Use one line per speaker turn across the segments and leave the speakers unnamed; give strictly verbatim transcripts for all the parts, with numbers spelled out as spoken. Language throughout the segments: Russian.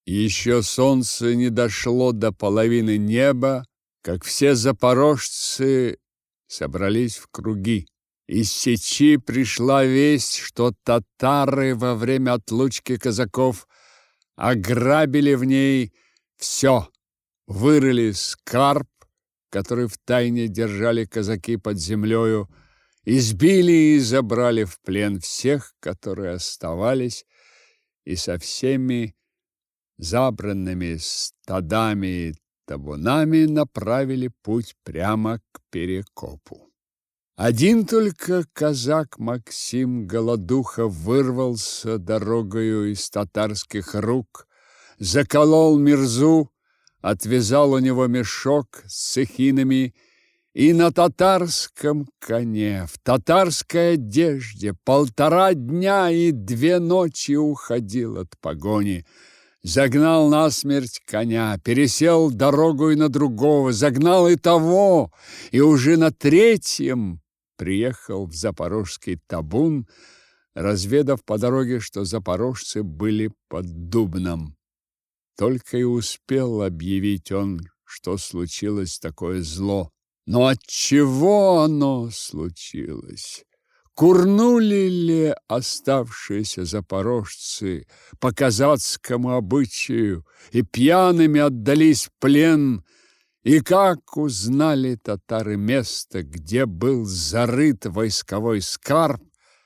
Еще солнце не дошло до половины неба, как все запорожцы собрались в круги. Из Сечи пришла весть, что татары во время отлучки казаков ограбили в ней все, вырыли скарб, который втайне держали казаки под землею, избили и забрали в плен всех, которые оставались, и со всеми забранными стадами и табунами направили путь прямо к Перекопу. Один только казак Максим Голодуха вырвался дорогою из татарских рук, заколол Мирзу, отвязал у него мешок с цехинами и на татарском коне, в татарской одежде, полтора дня и две ночи уходил от погони. Загнал насмерть коня, пересел дорогу и на другого, загнал и того, и уже на третьем приехал в запорожский табун, разведав по дороге, что запорожцы были под Дубном. Только и успел объявить он, что случилось такое зло. Но отчего оно случилось? Курнули ли оставшиеся запорожцы по казацкому обычаю и пьяными отдались в плен? И как узнали татары место, где был зарыт войсковой скарб,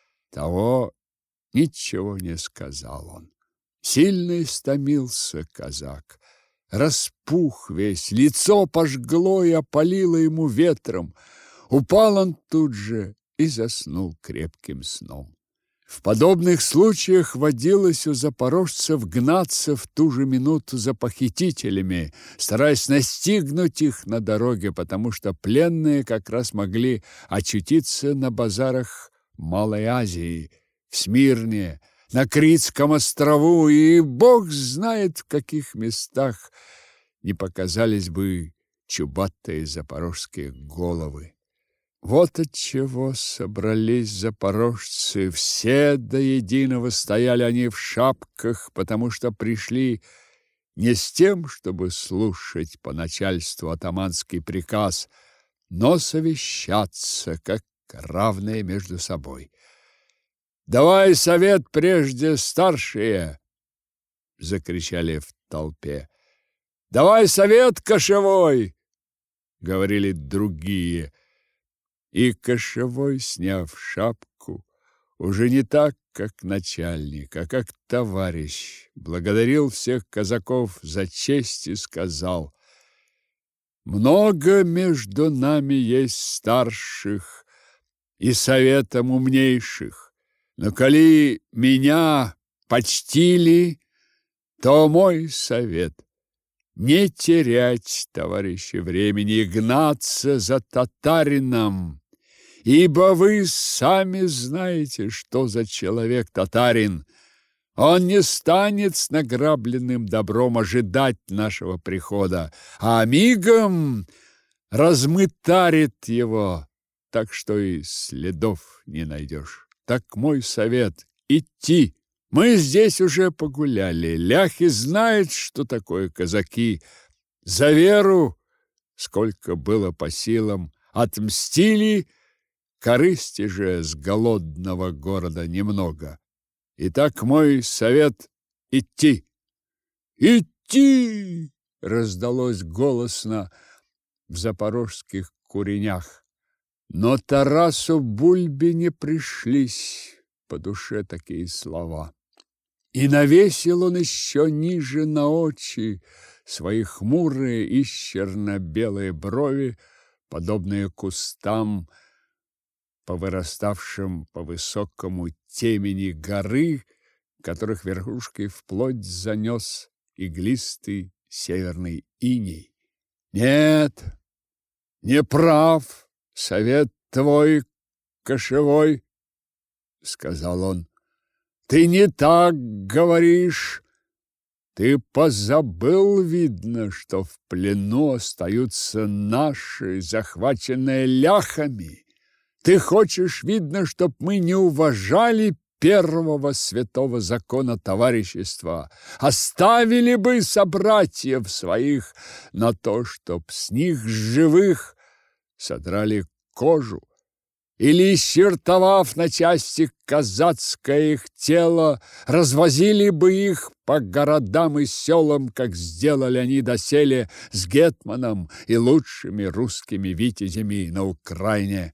того ничего не сказал он. Сильно истомился казак, распух весь, лицо пожгло и опалило ему ветром. Упал он тут же и заснул крепким сном. В подобных случаях водилось у запорожцев гнаться в ту же минуту за похитителями, стараясь настигнуть их на дороге, потому что пленные как раз могли очутиться на базарах Малой Азии, в Смирне, на Критском острову, и бог знает в каких местах не показались бы чубатые запорожские головы. Вот отчего собрались запорожцы, все до единого стояли они в шапках, потому что пришли не с тем, чтобы слушать по начальству атаманский приказ, но совещаться, как равные между собой. «Давай совет прежде, старшие!» — закричали в толпе. «Давай совет, кошевой!» — говорили другие. И кошевой, сняв шапку, уже не так, как начальник, а как товарищ, благодарил всех казаков за честь и сказал: «Много между нами есть старших и советом умнейших. Но коли меня почтили, то мой совет — не терять, товарищи, времени и гнаться за татарином, ибо вы сами знаете, что за человек татарин. Он не станет с награбленным добром ожидать нашего прихода, а мигом размытарит его, так что и следов не найдешь. Так мой совет — идти. Мы здесь уже погуляли. Ляхи знают, что такое казаки. За веру, сколько было по силам, отмстили, корысти же с голодного города немного. Итак, мой совет — идти». «Идти!» — раздалось голосно в запорожских куренях. Но Тарасу Бульбе не пришлись по душе такие слова. И навесил он еще ниже на очи свои хмурые и черно-белые брови, подобные кустам, повыраставшим по высокому темени горы, которых верхушкой вплоть занес иглистый северный иней. «Нет, не прав совет твой, кошевой», — сказал он. «Ты не так говоришь. Ты позабыл, видно, что в плену остаются наши, захваченные ляхами. Ты хочешь, видно, чтоб мы не уважали первого святого закона товарищества, оставили бы собратьев своих на то, чтоб с них живых содрали кожу, или, исчертовав на части казацкое их тело, развозили бы их по городам и селам, как сделали они доселе с гетманом и лучшими русскими витязями на Украине.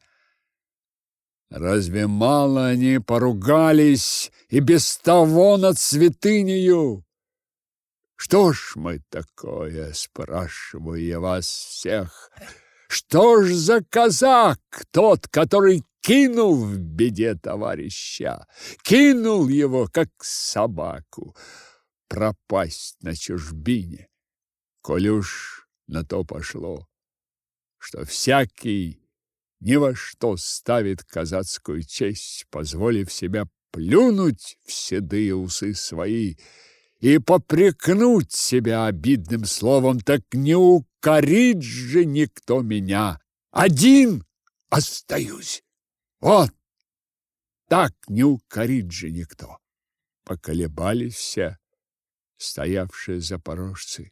Разве мало они поругались и без того над святынею? Что ж мы такое, спрашиваю я вас всех? Что ж за казак тот, который кинул в беде товарища, кинул его, как собаку, пропасть на чужбине, коли уж на то пошло, что всякий ни во что ставит казацкую честь, позволив себя плюнуть в седые усы свои и попрекнуть себя обидным словом, так не укорит же никто меня. Один остаюсь. Вот так не укорит же никто. Поколебались все, стоявшие запорожцы.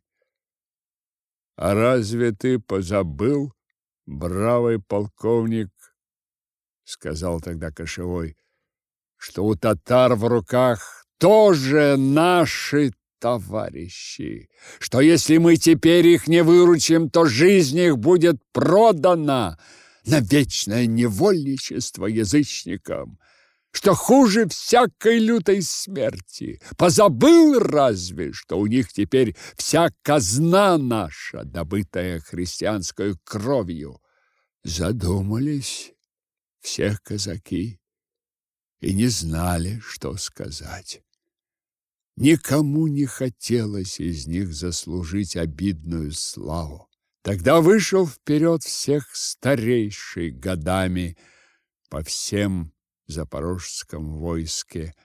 А разве ты позабыл, бравый полковник, сказал тогда Кошевой, что у татар в руках тоже наши товарищи, что если мы теперь их не выручим, то жизнь их будет продана на вечное невольничество язычникам, что хуже всякой лютой смерти. Позабыл разве, что у них теперь вся казна наша, добытая христианской кровью? Задумались все казаки и не знали, что сказать. Никому не хотелось из них заслужить обидную славу. Тогда вышел вперед всех старейший годами по всем запорожском войске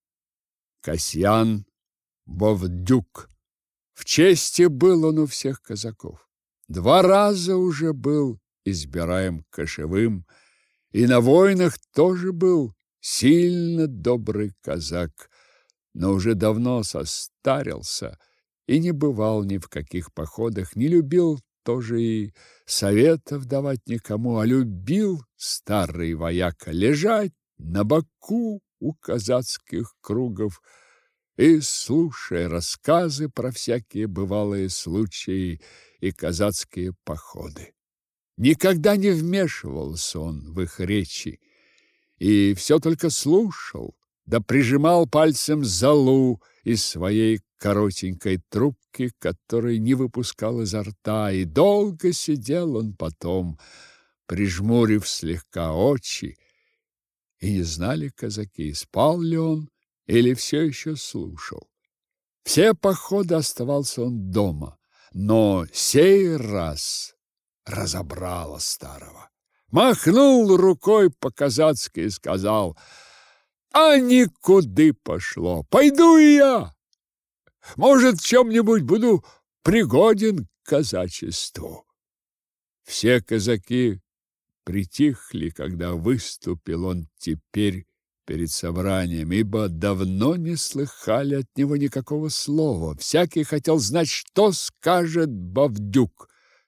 Касьян Бовдюк. В чести был он у всех казаков. Два раза уже был избираем Кошевым, и на войнах тоже был сильно добрый казак, но уже давно состарился и не бывал ни в каких походах, не любил тоже и советов давать никому, а любил старый вояка лежать на боку у казацких кругов и, слушая рассказы про всякие бывалые случаи и казацкие походы. Никогда не вмешивался он в их речи и все только слушал, да прижимал пальцем золу из своей коротенькой трубки, которой не выпускал изо рта, и долго сидел он потом, прижмурив слегка очи, и не знали казаки, спал ли он или все еще слушал. Все походы оставался он дома, но сей раз разобрало старого. Махнул рукой по-казацки и сказал: «А никуды пошло, пойду и я. Может, в чем-нибудь буду пригоден к казачеству». Все казаки притихли, когда выступил он теперь перед собранием, ибо давно не слыхали от него никакого слова. Всякий хотел знать, что скажет Бовдюк.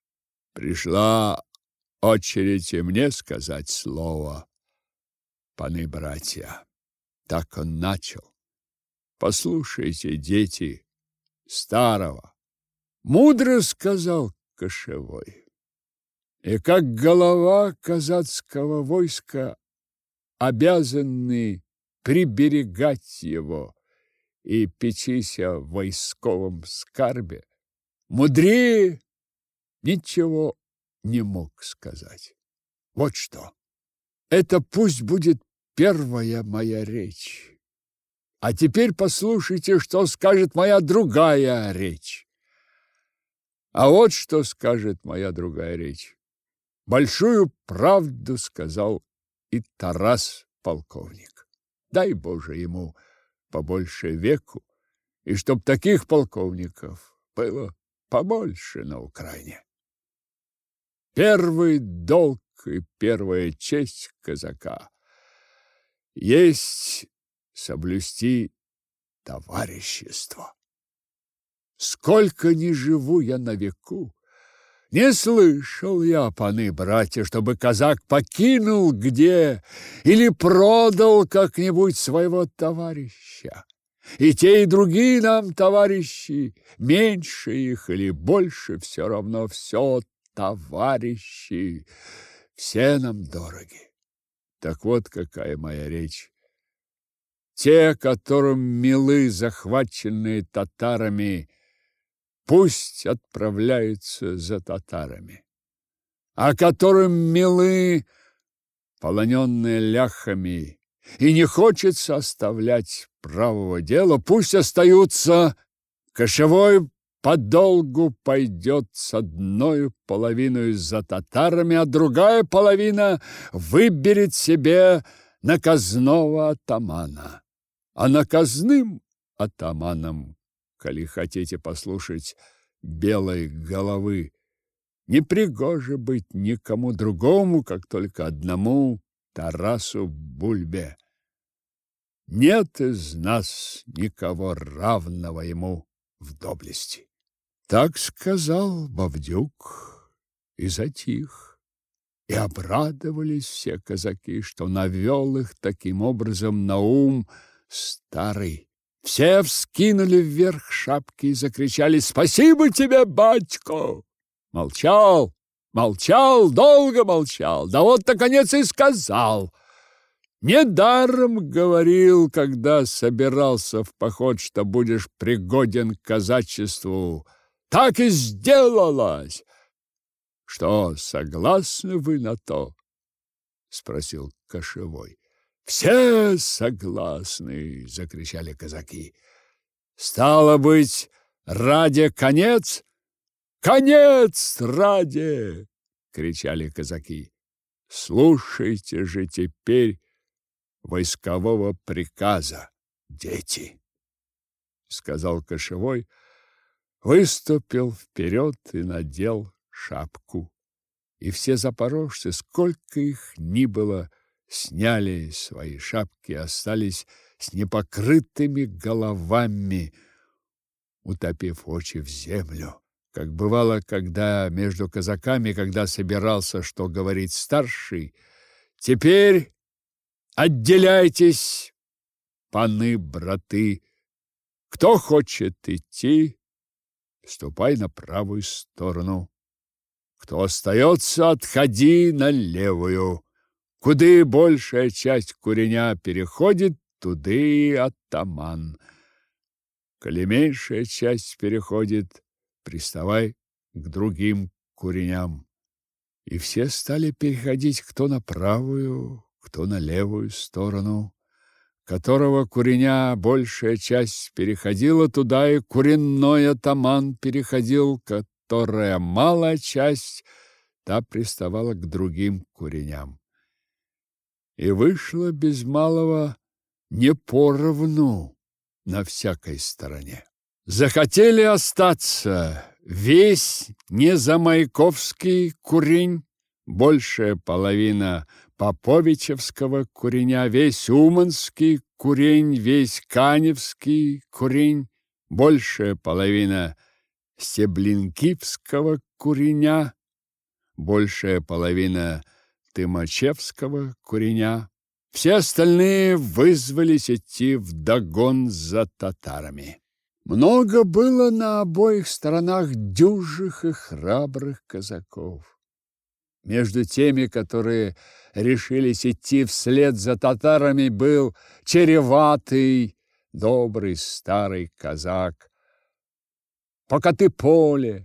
Пришла очередь и мне сказать слово, паны братья. Так он начал. Послушайте, дети, старого. Мудро сказал Кошевой. И как голова казацкого войска обязаны приберегать его и печися в войсковом скарбе, мудрее ничего не мог сказать. Вот что. Это пусть будет первая моя речь. А теперь послушайте, что скажет моя другая речь. А вот что скажет моя другая речь. Большую правду сказал и Тарас полковник. Дай Боже ему побольше веку, и чтоб таких полковников было побольше на Украине. Первый долг и первая честь казака есть соблюсти товарищество. Сколько ни живу я на веку, не слышал я, паны, братья, чтобы казак покинул где или продал как-нибудь своего товарища. И те, и другие нам товарищи, меньше их или больше, все равно, все товарищи, все нам дороги. Так вот какая моя речь. Те, которым милы захваченные татарами, пусть отправляются за татарами. А которым милы полоненные ляхами и не хочется оставлять правого дела, пусть остаются. Кошевой подолгу пойдет с одной половиной за татарами, а другая половина выберет себе наказного атамана. А наказным атаманом, коли хотите послушать белой головы, не пригоже быть никому другому, как только одному Тарасу Бульбе. Нет из нас никого равного ему в доблести. Так сказал Бовдюк и затих. И обрадовались все казаки, что навел их таким образом на ум старый. Все вскинули вверх шапки и закричали: «Спасибо тебе, батько!» Молчал, молчал, долго молчал, да вот, наконец, и сказал. Недаром говорил, когда собирался в поход, что будешь пригоден к казачеству. Так и сделалось. Что, согласны вы на то? Спросил Кошевой. Все согласны, закричали казаки. Стало быть, ради конец? Конец ради, кричали казаки. Слушайте же теперь войскового приказа, дети, сказал Кошевой, выступил вперед и надел шапку. И все запорожцы, сколько их ни было, сняли свои шапки и остались с непокрытыми головами, утопив очи в землю. Как бывало, когда между казаками, когда собирался, что говорить старший, теперь отделяйтесь, паны, браты. Кто хочет идти, ступай на правую сторону. Кто остается, отходи на левую. Куды большая часть куреня переходит, туды атаман. Коли меньшая часть переходит, приставай к другим куреням. И все стали переходить кто на правую, кто на левую сторону. Которого куреня большая часть переходила, туда и куренной атаман переходил, которая малая часть, та приставала к другим куреням. И вышло без малого не поровну на всякой стороне. Захотели остаться весь незамайковский курень, большая половина поповичевского куреня, весь уманский курень, весь каневский курень, большая половина стеблинкивского куреня, большая половина тымачевского куреня. Все остальные вызвались идти вдогон за татарами. Много было на обоих сторонах дюжих и храбрых казаков. Между теми, которые решились идти вслед за татарами, был череватый, добрый старый казак Покатыполе,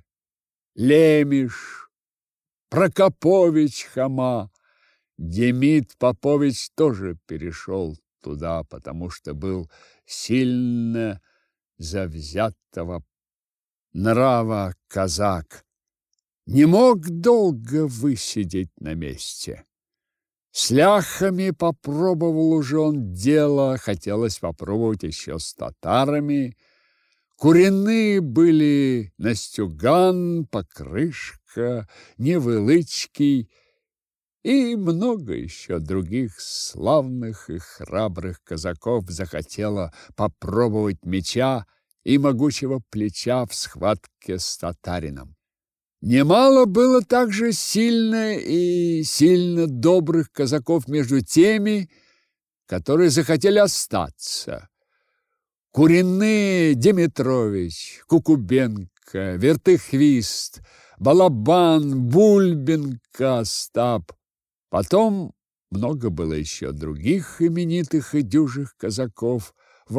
Лемиш, Прокопович Хама. Демид Попович тоже перешел туда, потому что был сильно завзятого нрава казак. Не мог долго высидеть на месте. С ляхами попробовал уже он дело, хотелось попробовать еще с татарами. Куреные были Настюган, Покрышка, Невылычкий И много еще других славных и храбрых казаков захотело попробовать меча и могучего плеча в схватке с татарином. Немало было также сильно и сильно добрых казаков между теми, которые захотели остаться. Куриные Димитрович, Кукубенко, Вертыхвист, Балабан, Бульбенко, Остап. Потом много было еще других именитых и дюжих казаков: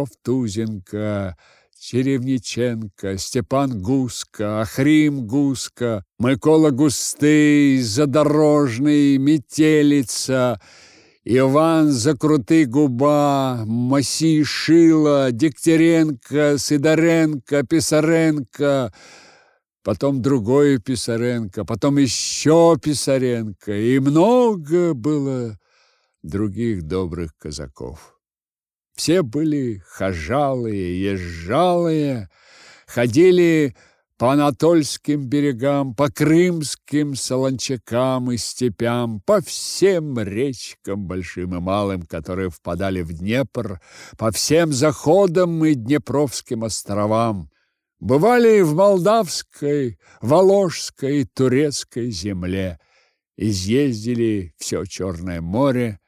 Вовтузенко, Черевниченко, Степан Гуска, Ахрим Гуска, Микола Густый, Задорожный, Метелица, Иван Закрутый Губа, Масий Шила, Дегтяренко, Сидоренко, Писаренко, потом другой Писаренко, потом еще Писаренко, и много было других добрых казаков. Все были хожалые, езжалые, ходили по анатольским берегам, по крымским солончакам и степям, по всем речкам, большим и малым, которые впадали в Днепр, по всем заходам и Днепровским островам. Бывали в Молдавской, Воложской, Турецкой земле, изъездили все Черное море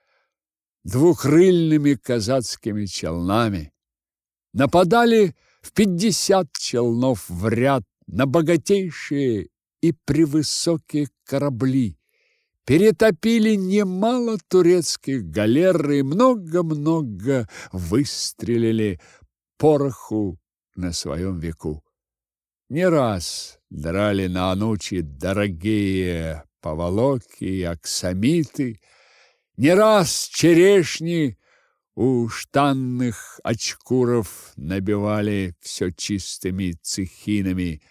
двухрыльными казацкими челнами, нападали в пятьдесят челнов в ряд на богатейшие и превысокие корабли, перетопили немало турецких галер и много-много выстрелили пороху на своем веку. Не раз драли на анучи дорогие поволоки и аксамиты, не раз черешни у штанных очкуров набивали все чистыми цехинами,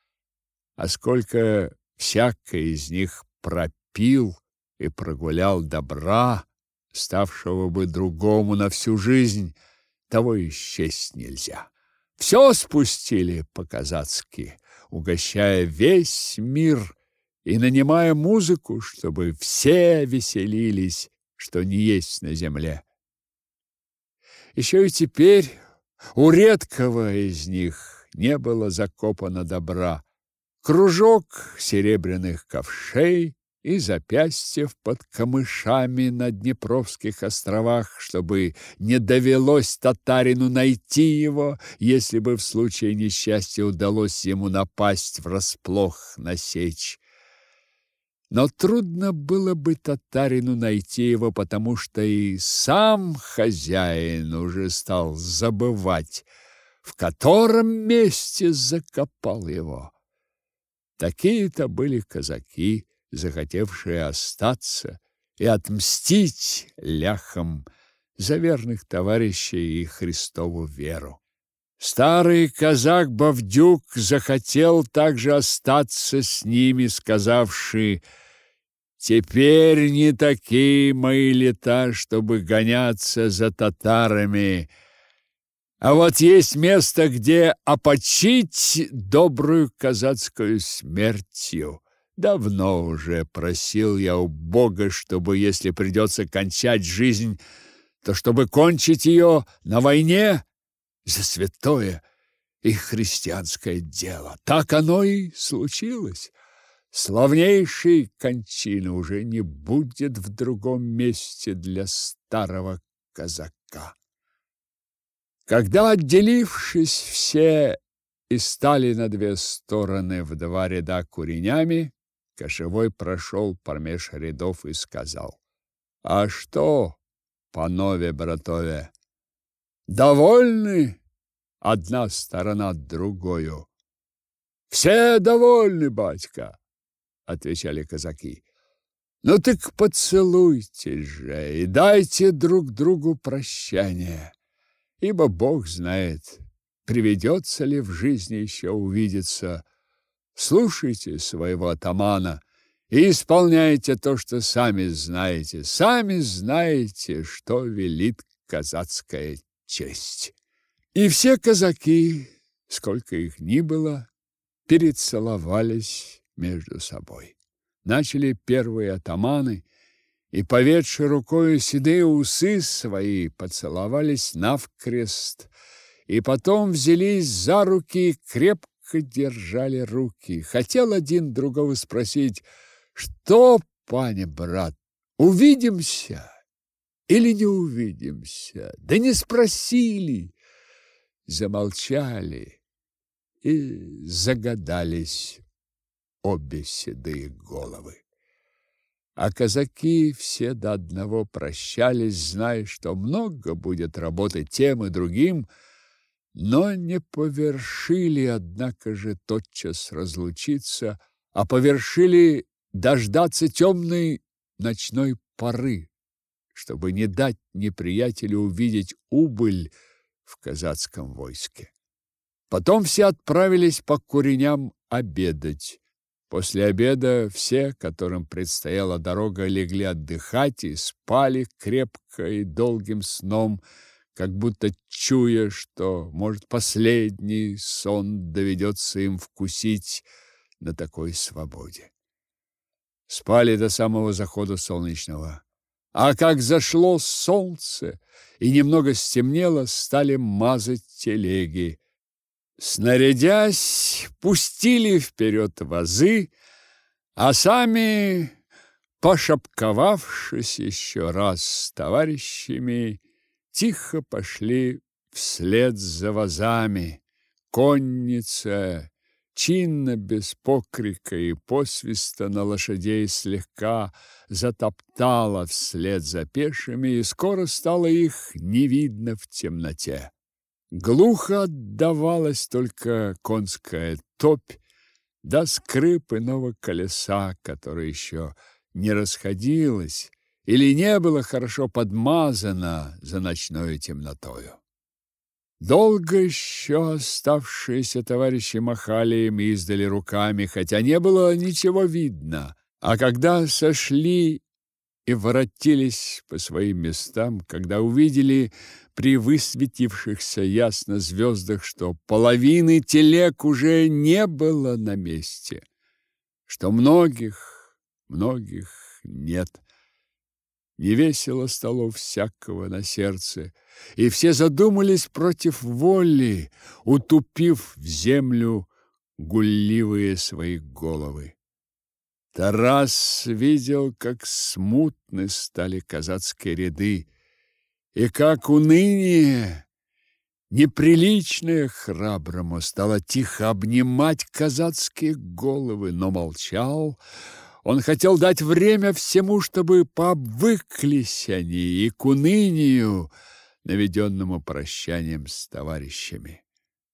а сколько всяко из них пропил и прогулял добра, ставшего бы другому на всю жизнь, того и счесть нельзя. Все спустили по-казацки, угощая весь мир и нанимая музыку, чтобы все веселились, что не есть на земле. Еще и теперь у редкого из них не было закопано добра. Кружок серебряных ковшей и запястьев под камышами на Днепровских островах, чтобы не довелось татарину найти его, если бы в случае несчастья удалось ему напасть врасплох на сечь. Но трудно было бы татарину найти его, потому что и сам хозяин уже стал забывать, в котором месте закопал его. Такие-то были казаки, захотевшие остаться и отмстить ляхам за верных товарищей и Христову веру. Старый казак Бавдюк захотел также остаться с ними, сказавши: «Теперь не такие мои лета, чтобы гоняться за татарами, а вот есть место, где опочить добрую казацкую смертью. Давно уже просил я у Бога, чтобы, если придется кончать жизнь, то чтобы кончить ее на войне за святое и христианское дело. Так оно и случилось. Славнейшей кончины уже не будет в другом месте для старого казака». Когда, отделившись все и стали на две стороны в два ряда куренями, кошевой прошел промеж рядов и сказал: «А что, панове братове, довольны одна сторона другою?» «Все довольны, батька», — отвечали казаки. «Ну так поцелуйтесь же и дайте друг другу прощание, ибо Бог знает, приведется ли в жизни еще увидеться. Слушайте своего атамана и исполняйте то, что сами знаете. Сами знаете, что велит казацкая честь». И все казаки, сколько их ни было, перецеловались между собой. Начали первые атаманы, и, поведши рукою седые усы свои, поцеловались навкрест, и потом взялись за руки и крепко держали руки. Хотел один другого спросить: «Что, пане брат, увидимся или не увидимся?» Да не спросили, замолчали и загадались обе седые головы. А казаки все до одного прощались, зная, что много будет работы тем и другим, но не повершили, однако же, тотчас разлучиться, а повершили дождаться темной ночной поры, чтобы не дать неприятелю увидеть убыль в казацком войске. Потом все отправились по куреням обедать. После обеда все, которым предстояла дорога, легли отдыхать и спали крепко и долгим сном, как будто чуя, что, может, последний сон доведется им вкусить на такой свободе. Спали до самого захода солнечного. А как зашло солнце и немного стемнело, стали мазать телеги. Снарядясь, пустили вперед вазы, а сами, пошапковавшись еще раз с товарищами, тихо пошли вслед за вазами. Конница, чинно, без покрика и посвиста на лошадей, слегка затоптала вслед за пешими, и скоро стало их не видно в темноте. Глухо отдавалась только конская топь, да скрип иного колеса, которое еще не расходилось или не было хорошо подмазано за ночною темнотою. Долго еще оставшиеся товарищи махали им издали руками, хотя не было ничего видно, а когда сошли и воротились по своим местам, когда увидели при высветившихся ясно звездах, что половины телег уже не было на месте, что многих, многих нет, невесело стало всякого на сердце, и все задумались против воли, утупив в землю гулливые свои головы. Тарас видел, как смутны стали казацкие ряды, и как уныние, неприличное храброму, стало тихо обнимать казацкие головы, но молчал. Он хотел дать время всему, чтобы пообвыклись они и к унынию, наведенному прощанием с товарищами.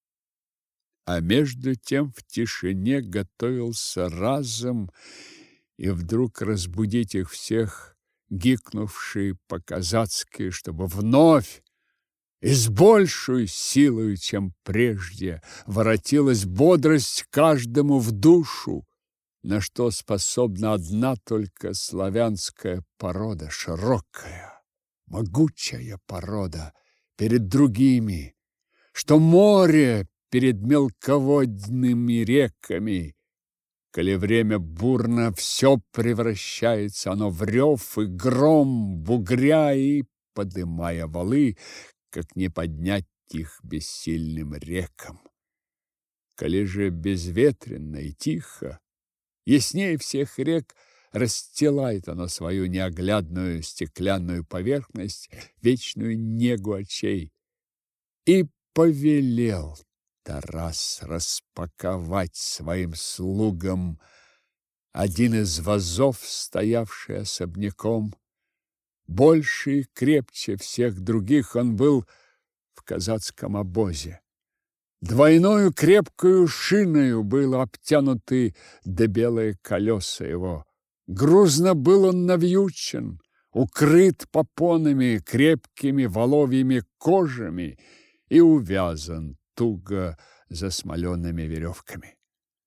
А между тем в тишине готовился разом и вдруг разбудить их всех, гикнувший по-казацки, чтобы вновь и с большей силой, чем прежде, воротилась бодрость каждому в душу, на что способна одна только славянская порода, широкая, могучая порода перед другими, что море перед мелководными реками. Коли время бурно, все превращается оно в рев и гром, бугря и подымая валы, как не поднять их бессильным рекам. Коли же безветренно и тихо, яснее всех рек расстилает оно свою неоглядную стеклянную поверхность, вечную негу очей. И повелел Тарас распаковать своим слугам один из вазов, стоявший особняком. Больше и крепче всех других он был в казацком обозе. Двойною крепкою шиною был обтянуты до белые колеса его. Грузно был он навьючен, укрыт попонами, крепкими воловьими кожами и увязан туго засмоленными веревками.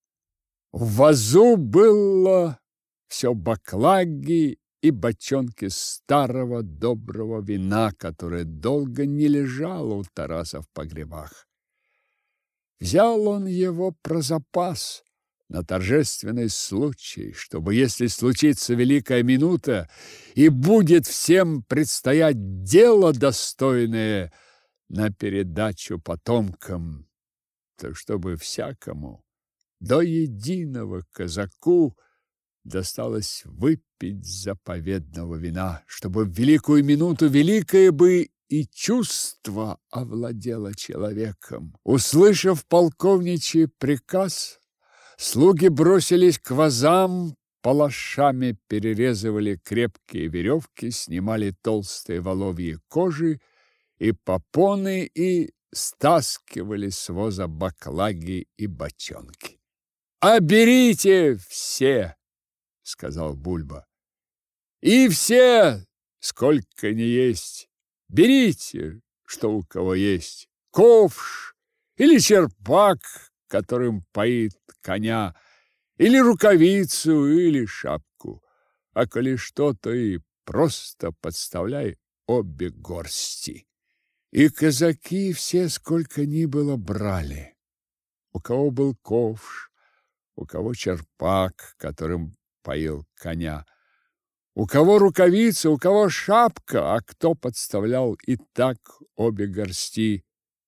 В вазу было все баклаги и бочонки старого доброго вина, которое долго не лежало у Тараса в погребах. Взял он его про запас, на торжественный случай, чтобы, если случится великая минута и будет всем предстоять дело достойное на передачу потомкам, то чтобы всякому до единого казаку досталось выпить заповедного вина, чтобы в великую минуту великое бы и чувство овладело человеком. Услышав полковничий приказ, слуги бросились к вазам, палашами перерезывали крепкие веревки, снимали толстые воловьи кожи и попоны и стаскивали с воза баклаги и бочонки. «А берите все!» — сказал Бульба. «И все, сколько ни есть, берите, что у кого есть, ковш или черпак, которым поит коня, или рукавицу, или шапку, а коли что-то и просто подставляй обе горсти». И казаки все, сколько ни было, брали. У кого был ковш, у кого черпак, которым поил коня, у кого рукавица, у кого шапка, а кто подставлял и так обе горсти.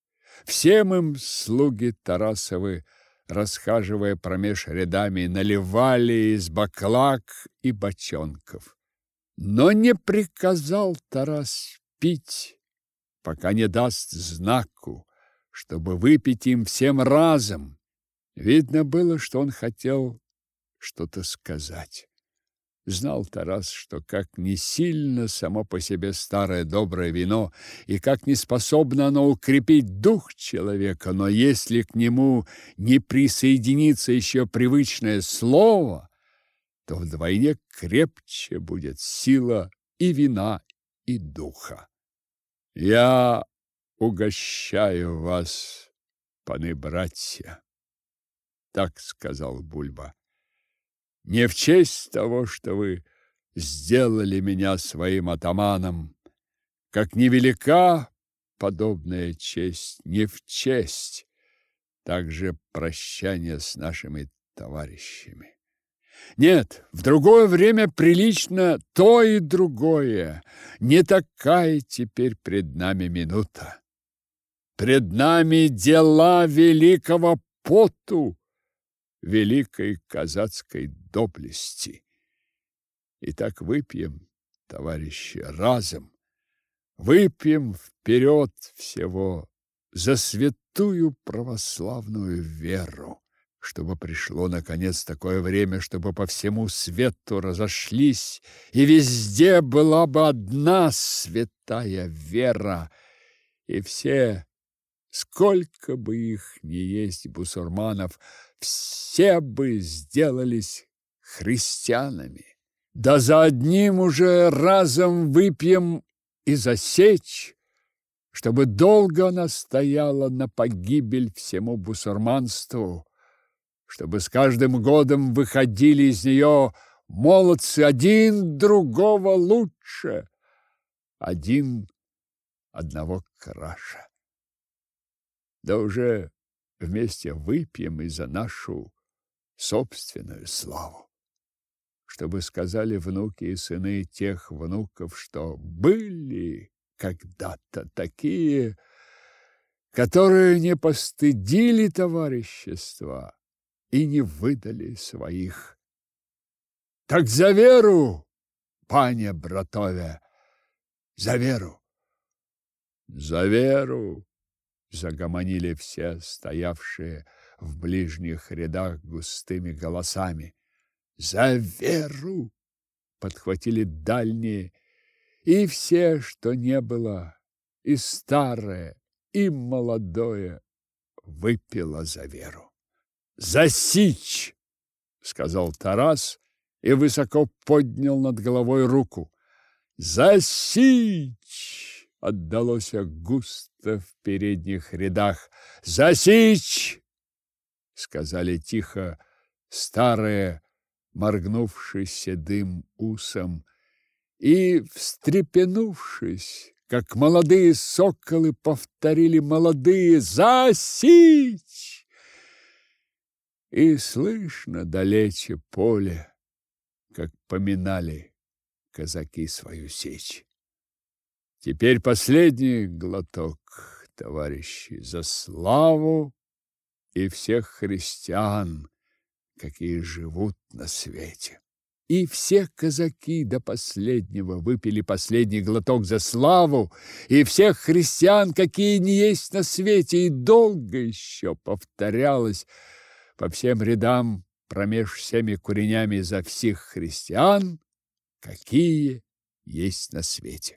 Всем им слуги Тарасовы, расхаживая промеж рядами, наливали из баклаг и бочонков. Но не приказал Тарас пить, пока не даст знаку, чтобы выпить им всем разом. Видно было, что он хотел что-то сказать. Знал Тарас, что как не сильно само по себе старое доброе вино и как не способно оно укрепить дух человека, но если к нему не присоединится еще привычное слово, то вдвойне крепче будет сила и вина, и духа. «Я угощаю вас, паны-братья», — так сказал Бульба, «не в честь того, что вы сделали меня своим атаманом, как невелика подобная честь, не в честь также прощания с нашими товарищами. Нет, в другое время прилично то и другое. Не такая теперь пред нами минута. Пред нами дела великого поту, великой казацкой доблести. Итак, выпьем, товарищи, разом. Выпьем вперед всего за святую православную веру, чтобы пришло, наконец, такое время, чтобы по всему свету разошлись, и везде была бы одна святая вера, и все, сколько бы их ни есть бусурманов, все бы сделались христианами. Да за одним уже разом выпьем и засечь, чтобы долго она стояла на погибель всему бусурманству, чтобы с каждым годом выходили из нее молодцы один другого лучше, один одного краше. Да уже вместе выпьем и за нашу собственную славу, чтобы сказали внуки и сыны тех внуков, что были когда-то такие, которые не постыдили товарищества и не выдали своих. Так за веру, пане братове, за веру! За веру! Загомонили все, стоявшие в ближних рядах густыми голосами. За веру! Подхватили дальние, и все, что не было, и старое, и молодое, выпило за веру. «За сич!» — сказал Тарас и высоко поднял над головой руку. «За сич!» — отдалось густо в передних рядах. «За сич!» — сказали тихо старые, моргнувший седым усом, и, встрепенувшись, как молодые соколы, повторили молодые «За сич!». и слышно далече поле, как поминали казаки свою сечь. Теперь последний глоток, товарищи, за славу и всех христиан, какие живут на свете. И все казаки до последнего выпили последний глоток за славу и всех христиан, какие не есть на свете, и долго еще повторялось по всем рядам промеж всеми куренями за всех христиан, какие есть на свете.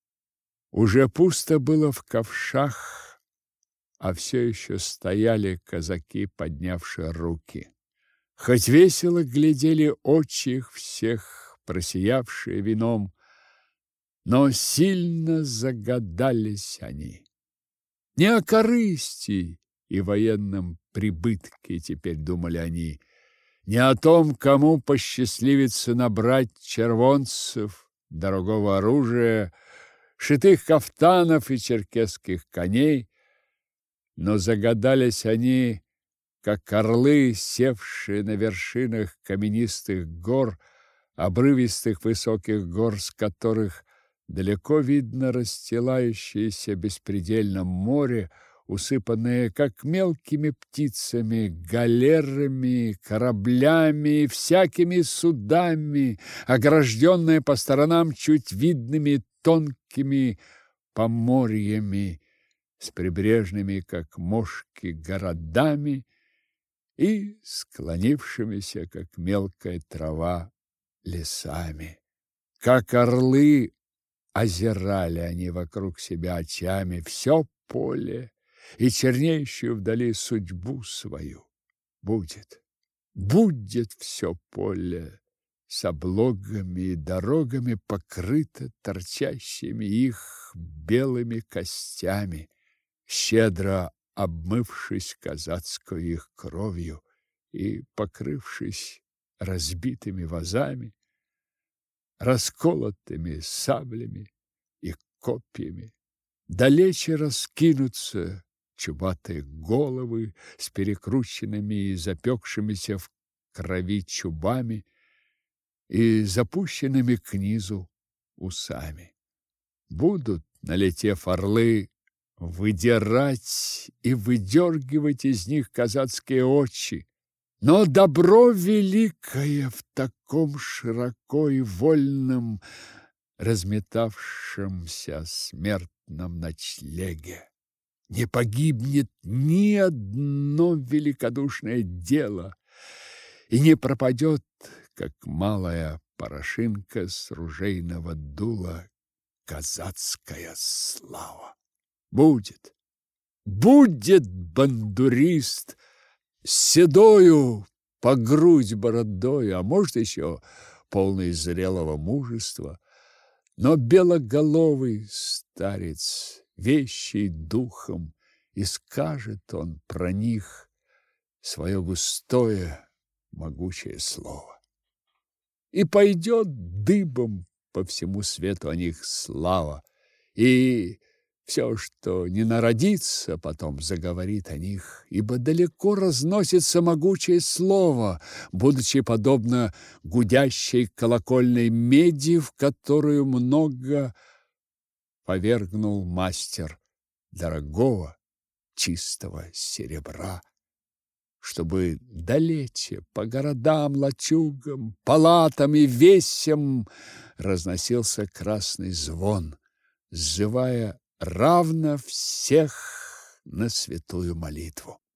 Уже пусто было в ковшах, а все еще стояли казаки, поднявшие руки. Хоть весело глядели очи их всех, просиявшие вином, но сильно загадались они. Не о корысти и военном прибытке теперь думали они, не о том, кому посчастливится набрать червонцев, дорогого оружия, шитых кафтанов и черкесских коней, но загадались они, как орлы, севшие на вершинах каменистых гор, обрывистых высоких гор, с которых далеко видно расстилающееся беспредельно море, усыпанное, как мелкими птицами, галерами, кораблями и всякими судами, огражденное по сторонам чуть видными тонкими поморьями, с прибрежными, как мошки, городами и склонившимися, как мелкая трава, лесами. Как орлы озирали они вокруг себя очами все поле и чернеющую вдали судьбу свою. Будет, будет все поле с облогами и дорогами покрыто торчащими их белыми костями, щедро обмывшись казацкой их кровью и покрывшись разбитыми вазами, расколотыми саблями и копьями. Далече раскинутся чубатые головы с перекрученными и запекшимися в крови чубами и запущенными к низу усами. Будут, налетев орлы, выдирать и выдергивать из них казацкие очи. Но добро великое в таком широко и вольном, разметавшемся смертном ночлеге. Не погибнет ни одно великодушное дело, и не пропадет, как малая порошинка с ружейного дула, казацкая слава. Будет, будет бандурист с седою по грудь бородою, а может еще полный зрелого мужества, но белоголовый старец, вещий духом, и скажет он про них свое густое, могучее слово. И пойдет дыбом по всему свету о них слава, и все, что не народится, потом заговорит о них, ибо далеко разносится могучее слово, будучи подобно гудящей колокольной меди, в которую много повергнул мастер дорогого чистого серебра, чтобы далече по городам, лачугам, палатам и весям разносился красный звон, сзывая равно всех на святую молитву.